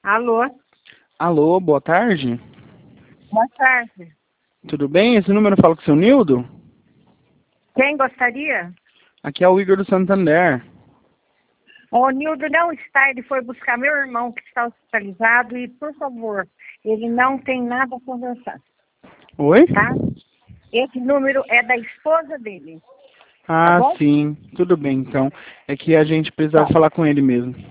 Alô, Alô, boa tarde. boa tarde. Tudo bem? Esse número fala com o seu Nildo? Quem gostaria? Aqui é o Igor do Santander. O Nildo não está, ele foi buscar meu irmão que está hospitalizado e, por favor, ele não tem nada a conversar, Oi? tá? Esse número é da esposa dele, tá Ah, bom? sim. Tudo bem, então. É que a gente precisava Tá. falar com ele mesmo.